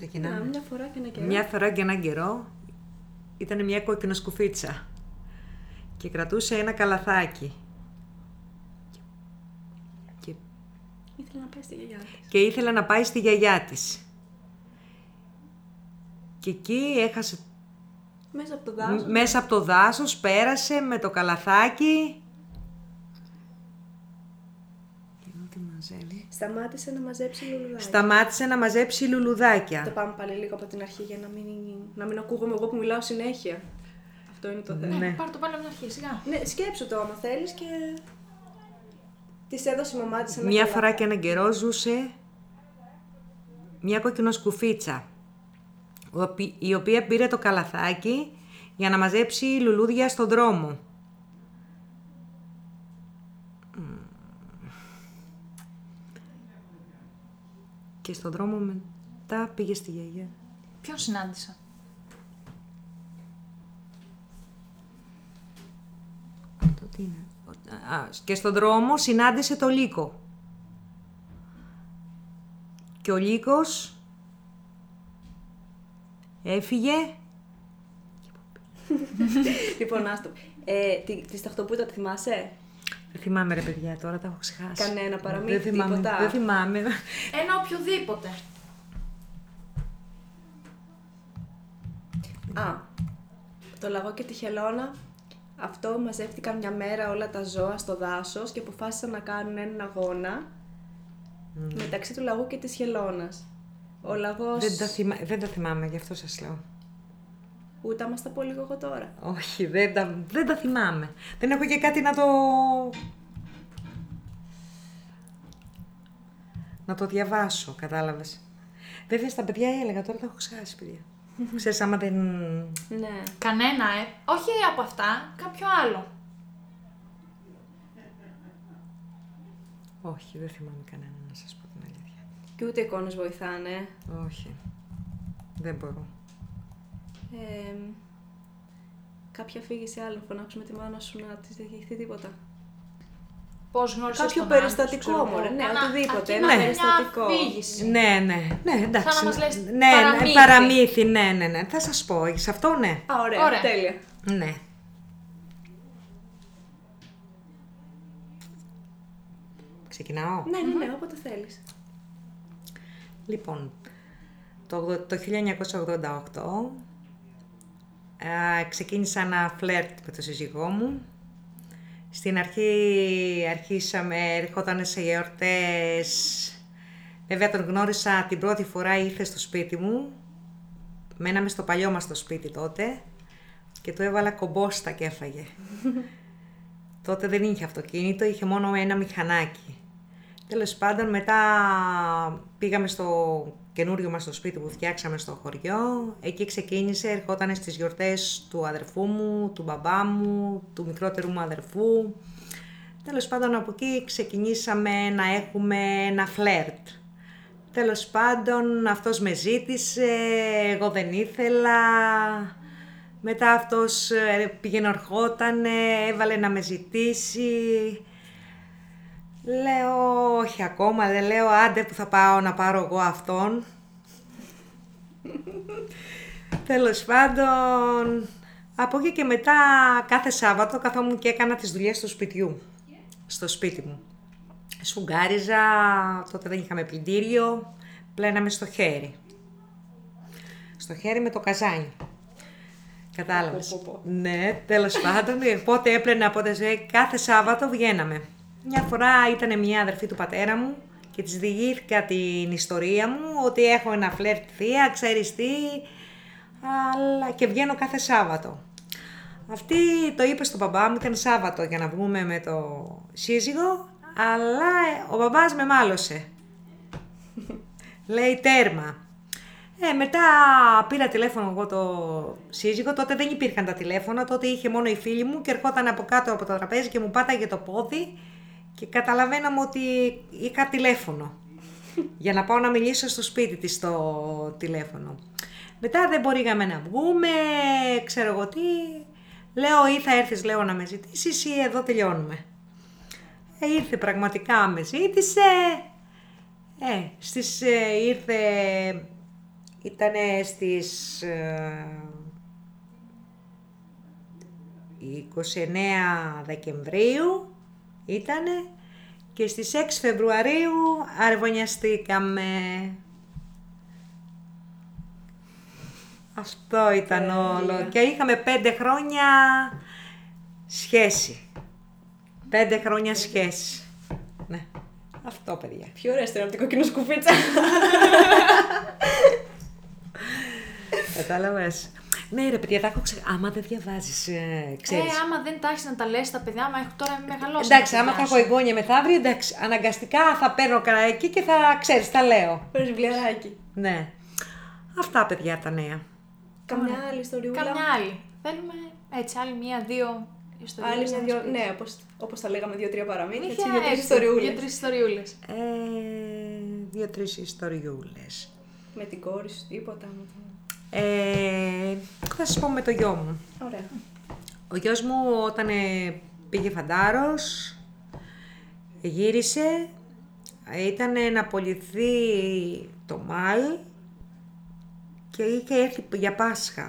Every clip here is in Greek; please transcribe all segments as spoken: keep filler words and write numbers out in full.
Ξεκινάμε. Να, μια φορά και ένα καιρό. Μια φορά και έναν καιρό ήταν μια κοκκινοσκουφίτσα και κρατούσε ένα καλαθάκι. Και... Ήθελε να πάει στη γιαγιά της. Και ήθελε να πάει στη γιαγιά της. Και εκεί έχασε... Μέσα από το δάσος. Μέσα από το δάσος πέρασε με το καλαθάκι. Σταμάτησε να μαζέψει λουλουδάκια. Σταμάτησε να μαζέψει λουλουδάκια. Το πάμε πάλι λίγο από την αρχή για να μην, να μην ακούγομαι εγώ που μιλάω συνέχεια. Αυτό είναι το θέμα. Ναι, πάρ' το πάλι από την αρχή, σιγά. Ναι, σκέψου το άμα θέλεις και... Της έδωσε η μαμά της ένα Μια καλάθι. φορά και έναν καιρό ζούσε μια κοκκινοσκουφίτσα, η οποία πήρε το καλαθάκι για να μαζέψει λουλούδια στον δρόμο. Και στον δρόμο μετά πήγε στη γιαγιά. Ποιον συνάντησα? Αυτό τι είναι? Α, και στον δρόμο συνάντησε το Λύκο. Και ο Λύκος έφυγε. Λοιπόν, άστο. Ε, τη, τη σταχτοπούτα τη θυμάσαι? Δεν θυμάμαι ρε παιδιά, τώρα τα έχω ξεχάσει. Κανένα παραμύθι, Δεν θυμάμαι, τίποτα. δεν θυμάμαι. Ένα οποιοδήποτε. Α, το λαγό και τη χελώνα. Αυτό μαζεύτηκαν μια μέρα όλα τα ζώα στο δάσος και αποφάσισαν να κάνουν έναν αγώνα mm. μεταξύ του λαγού και της χελώνας. Ο λαγός... Δεν τα, θυμά... δεν τα θυμάμαι, γι' αυτό σας λέω. Ούτε άμα στα πω λίγο εγώ τώρα. Όχι, δεν τα... δεν τα θυμάμαι. Δεν έχω και κάτι να το... να το διαβάσω, κατάλαβες. Βέβαια στα παιδιά έλεγα, τώρα τα έχω ξεχάσει παιδιά. Ξέρεις, άμα δεν... Ναι. Κανένα, ε. Όχι από αυτά, κάποιο άλλο. Όχι, δεν θυμάμαι κανένα, να σας πω την αλήθεια. Και ούτε εικόνες βοηθάνε. Όχι. Δεν μπορώ. Ε, κάποια αφήγηση άλλο, φωνάξουμε τη μάνα σου να της διηγηθεί τίποτα. Πώς γνώρισες Κάποιο τον περιστατικό, άντρα σου, μωρέ, ξέρω ναι, εγώ. οτιδήποτε, Ένα- ένα μια περιστατικό. αφήγηση. Ναι, ναι, ναι, εντάξει. Σαν να μας λες ναι, ναι, παραμύθι. παραμύθι, ναι, ναι, ναι. Θα σας πω, σε αυτό ναι. Α, ωραία, Ωραία. τέλεια. Ναι. Ξεκινάω. Ναι, ναι, ναι, όποτε θέλεις. Λοιπόν, το, το χίλια εννιακόσια ογδόντα οκτώ α, ξεκίνησα ένα φλερτ με τον σύζυγό μου. Στην αρχή αρχίσαμε, ερχόταν σε γιορτές. Βέβαια τον γνώρισα την πρώτη φορά, ήρθε στο σπίτι μου. Μέναμε στο παλιό μας το σπίτι τότε και του έβαλα κομπόστα και έφαγε. Τότε δεν είχε αυτοκίνητο, είχε μόνο ένα μηχανάκι. Τέλος πάντων, μετά πήγαμε στο καινούριο μας το σπίτι που φτιάξαμε στο χωριό. Εκεί ξεκίνησε, ερχόταν στις γιορτές του αδερφού μου, του μπαμπά μου, του μικρότερου μου αδερφού. Τέλος πάντων, από εκεί ξεκινήσαμε να έχουμε ένα φλερτ. Τέλος πάντων, αυτός με ζήτησε, εγώ δεν ήθελα. Μετά αυτός πήγαινε, ορχότανε, έβαλε να με ζητήσει. Λέω, όχι ακόμα, δεν λέω, άντε που θα πάω να πάρω εγώ αυτόν. Τέλος πάντων, από εκεί και μετά κάθε Σάββατο καθόμουν και έκανα τις δουλειές του σπιτιού, στο σπίτι μου. Σφουγγάριζα, τότε δεν είχαμε πλυντήριο, πλέναμε στο χέρι. Στο χέρι με το καζάνι. Κατάλαβες. Πω, πω, πω. Ναι, τέλος πάντων, πότε έπλαινα, πότε ζωή, κάθε Σάββατο βγαίναμε. Μια φορά ήταν μια αδερφή του πατέρα μου και της διηγήθηκα την ιστορία μου, ότι έχω ένα φλερτ θεία, ξέρεις τι, αλλά και βγαίνω κάθε Σάββατο. Αυτή το είπε στον μπαμπά μου, ήταν Σάββατο για να βγούμε με το σύζυγο, αλλά ο μπαμπάς με μάλωσε. Λέει τέρμα. Ε, μετά πήρα τηλέφωνο εγώ το σύζυγο, τότε δεν υπήρχαν τα τηλέφωνα, τότε είχε μόνο η φίλη μου και ερχόταν από κάτω από το τραπέζι και μου πάταγε το πόδι και καταλαβαίναμε ότι είχα τηλέφωνο για να πάω να μιλήσω στο σπίτι της το τηλέφωνο. Μετά δεν μπορήκαμε να βγούμε, ξέρω εγώ τι, λέω ή θα έρθεις λέω να με ζητήσεις ή εδώ τελειώνουμε. Ε, ήρθε πραγματικά, με ζήτησε, ε, στις, ε, ήρθε... ήτανε στις ε, είκοσι εννέα Δεκεμβρίου ήτανε και στις έξι Φεβρουαρίου αραβωνιαστήκαμε. Αυτό ήταν ε, όλο. λίγα. Και είχαμε πέντε χρόνια σχέση. Πέντε χρόνια σχέση. Ναι. Αυτό, παιδιά. Πιο ωραίο ήταν από την κόκκινο σκουφίτσα. Κατάλαβες. Ναι, ρε παιδιά, τα έχω ξε... Άμα δεν διαβάζεις, ε, ξέρεις. Ε, άμα δεν τα έχεις να τα λες τα παιδιά, άμα έχω τώρα μεγαλώσει. Εντάξει, άμα θα έχω εγγόνια μεθαύριο, εντάξει, αναγκαστικά θα παίρνω κανένα εκεί και θα ξέρεις, τα λέω. Παίρνεις βιβλιαράκι. Ναι. Αυτά, παιδιά, τα νέα. Καμιά άλλη ιστοριούλα. Καμιά άλλη. Θέλουμε έτσι, άλλη μία-δύο ιστορίες. Άλλη να μια μας δυο, πεις. ναι, όπως, όπως τα λέγαμε, δύο-τρία παραμύθια, έτσι, Είχε δύο-τρεις έτσι, ιστοριούλες. δύο-τρεις ιστοριούλες. Ε, δύο-τρεις ιστοριούλες. Με την κόρη σου, τίποτα. με το- Ε, θα σας πω με το γιο μου. Ωραία. Ο γιος μου όταν ε, πήγε φαντάρος, γύρισε, ήταν να απολυθεί το Μάη και είχε έρθει για Πάσχα.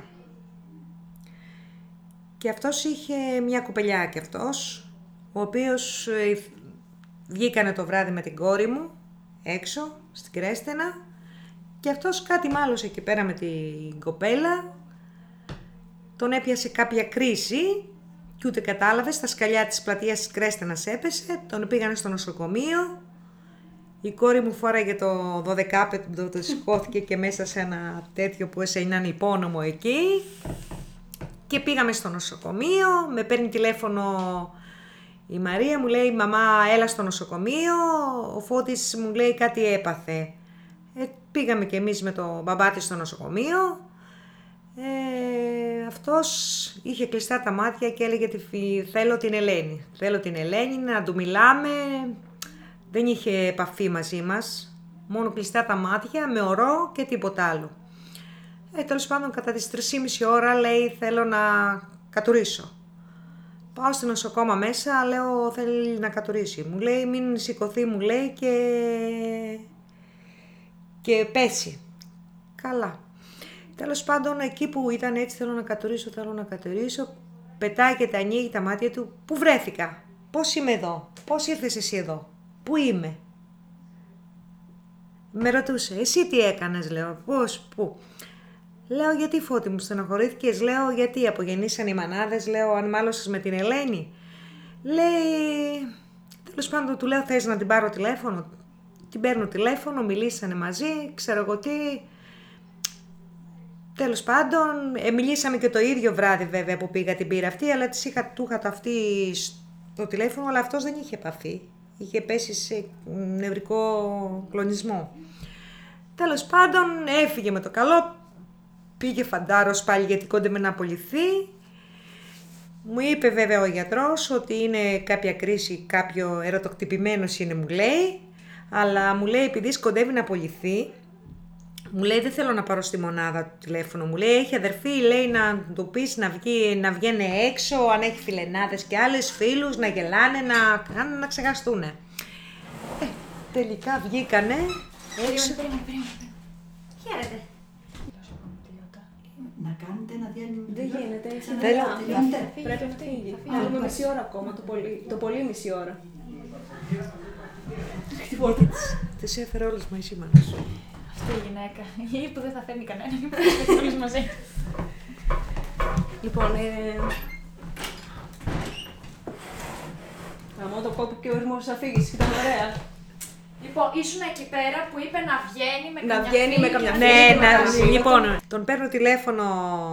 Και αυτός είχε μια κοπελιά και αυτός, ο οποίος ε, βγήκανε το βράδυ με την κόρη μου, έξω, στην Κρέστενα, και αυτός κάτι μάλωσε εκεί πέρα με την κοπέλα, τον έπιασε κάποια κρίση και ούτε κατάλαβε, στα σκαλιά της πλατείας της Κρέστενας έπεσε, τον πήγανε στο νοσοκομείο, η κόρη μου φόραγε το δωδεκάπεντο, το σηκώθηκε και μέσα σε ένα τέτοιο που έναν υπόνομο εκεί και πήγαμε στο νοσοκομείο, με παίρνει τηλέφωνο η Μαρία, μου λέει «Μαμά, έλα στο νοσοκομείο», ο Φώτης μου λέει κάτι έπαθε. Ε, πήγαμε και εμείς με τον μπαμπά της στο νοσοκομείο. Ε, αυτός είχε κλειστά τα μάτια και έλεγε τη φι... θέλω την Ελένη. Θέλω την Ελένη, να του μιλάμε. Δεν είχε επαφή μαζί μας. Μόνο κλειστά τα μάτια, με ορό και τίποτα άλλο. Ε, τέλος πάντων, κατά τις τρεις και μισή ώρα λέει θέλω να κατουρίσω. Πάω στο νοσοκόμα μέσα, λέω θέλει να κατουρίσει. Μου λέει μην σηκωθεί, μου λέει και... και πέσει. Καλά. Τέλος πάντων, εκεί που ήταν έτσι, θέλω να κατουρίσω, θέλω να κατουρίσω, πετάει και τα ανοίγει τα μάτια του. Πού βρέθηκα, πώς είμαι εδώ, πώς ήρθες εσύ εδώ, πού είμαι. Με ρωτούσε, εσύ τι έκανες, λέω, πώς, πού. Λέω, γιατί Φώτη μου στενοχωρήθηκες, λέω, γιατί απογεννήσαν οι μανάδες, λέω, αν μάλωσες με την Ελένη. Λέει, τέλος πάντων, του λέω, θες να την πάρω τηλέφωνο. Την παίρνω τηλέφωνο, μιλήσανε μαζί, ξέρω εγώ τι. Τέλος πάντων, ε, μιλήσαμε και το ίδιο βράδυ βέβαια που πήγα την πήρα αυτή, αλλά της είχα, του είχα ταυτεί στο τηλέφωνο, αλλά αυτός δεν είχε επαφή. Είχε πέσει σε νευρικό κλονισμό. Τέλος πάντων, έφυγε με το καλό, πήγε φαντάρος πάλι γιατί κόντευε να απολυθεί. Μου είπε βέβαια ο γιατρός ότι είναι κάποια κρίση, κάποιο ερωτοκτυπημένος είναι, μου λέει, αλλά μου λέει επειδή σκοντεύει να απολυθεί, μου λέει δεν θέλω να πάρω στη μονάδα του τηλέφωνο, μου λέει έχει αδερφή, λέει να του πεις να, βγει, να βγαίνει έξω, αν έχει φιλενάδες και άλλες φίλους, να γελάνε, να κάνουν να ξεχαστούνε. Ε, τελικά βγήκανε έξω. Περίμενε, περίμενε. Χαίρετε. Να κάνετε ένα διάλειμμα. Δεν γίνεται, έχει Θέλω. δουλειά. Τελειώνετε. Πρέπει να φύγει. Θα φύγει. Θέλουμε μισή ώρα ακόμα, το πολύ, το πολύ μισή ώρα. Τη πόρτα της. Τις έφερε όλες μαζί μας. Αυτή η γυναίκα. Ή που δεν θα φέρνει κανένα, ή που θα φέρνει όλους μαζί. Λοιπόν, ε... Γαμώ το κόπο και ο ορμός θα φύγεις, ήταν ωραία. Λοιπόν, ήσουν εκεί πέρα που είπε να βγαίνει με Να καμιά βγαίνει φίλη με καμιά και φίλη. Ναι, και να, μαζί. λοιπόν, τον παίρνω τηλέφωνο,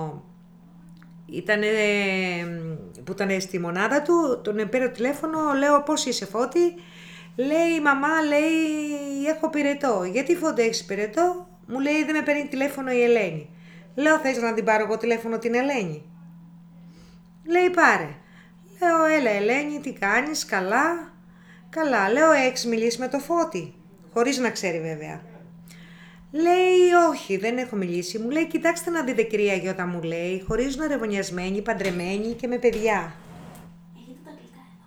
ήταν που ήταν στη μονάδα του, τον παίρνω τηλέφωνο, λέω πώς είσαι Φώτη, λέει μαμά, λέει έχω πυρετό, γιατί Φώτη έχεις πυρετό, μου λέει δεν με παίρνει τηλέφωνο η Ελένη, λέω θες να την πάρω εγώ τηλέφωνο την Ελένη, λέει πάρε, λέω έλα Ελένη τι κάνεις, καλά, καλά, λέω έχεις μιλήσει με το Φώτη, χωρίς να ξέρει βέβαια. Λέει όχι, δεν έχω μιλήσει. Μου λέει κοιτάξτε να δείτε κυρία Γιώτα, μου λέει, χωρίζουν αρεβωνιασμένοι, παντρεμένοι και με παιδιά.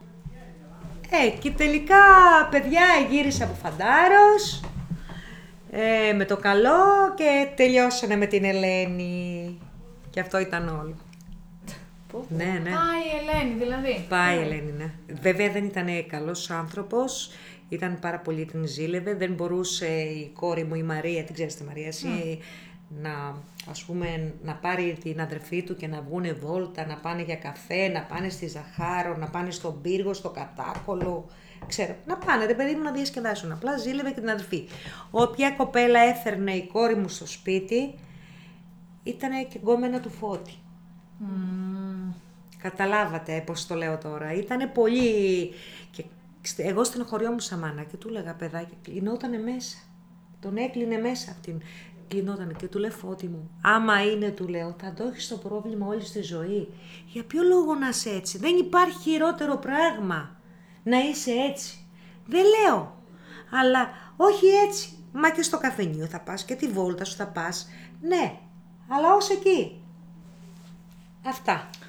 Ε, και τελικά παιδιά γύρισα από φαντάρος, Ε, με το καλό και τελειώσανε με την Ελένη. Και αυτό ήταν όλο. Ναι, ναι. Πάει η Ελένη, δηλαδή. Πάει η Ελένη, ναι. Βέβαια δεν ήταν καλός άνθρωπος, ήταν πάρα πολύ την ζήλευε, δεν μπορούσε η κόρη μου η Μαρία, την ξέρεις τη Μαρία, εσύ, να, ας πούμε, να πάρει την αδερφή του και να βγούνε βόλτα, να πάνε για καφέ, να πάνε στη Ζαχάρο, να πάνε στον Πύργο, στο Κατάκολο, ξέρω, να πάνε, ρε παιδί μου, να διασκεδάσουν. Απλά ζήλευε και την αδερφή. Όποια κοπέλα έφερνε η κόρη μου στο σπίτι, ήταν και γκόμενα του Φώτη. Mm. Καταλάβατε πώς το λέω τώρα. Ήτανε πολύ... Και εγώ στενοχωριόμουν σαν μάνα και του έλεγα, παιδάκι, κλεινότανε μέσα. Τον έκλεινε μέσα αυτήν. Κλεινότανε και του λέει, Φώτη μου, άμα είναι, του λέω, θα το έχεις το πρόβλημα όλη στη ζωή. Για ποιο λόγο να είσαι έτσι? Δεν υπάρχει χειρότερο πράγμα να είσαι έτσι. Δεν λέω. Αλλά όχι έτσι. Μα και στο καφενείο θα πας και τη βόλτα σου θα πας. Ναι, αλλά ως εκεί. Αυτά.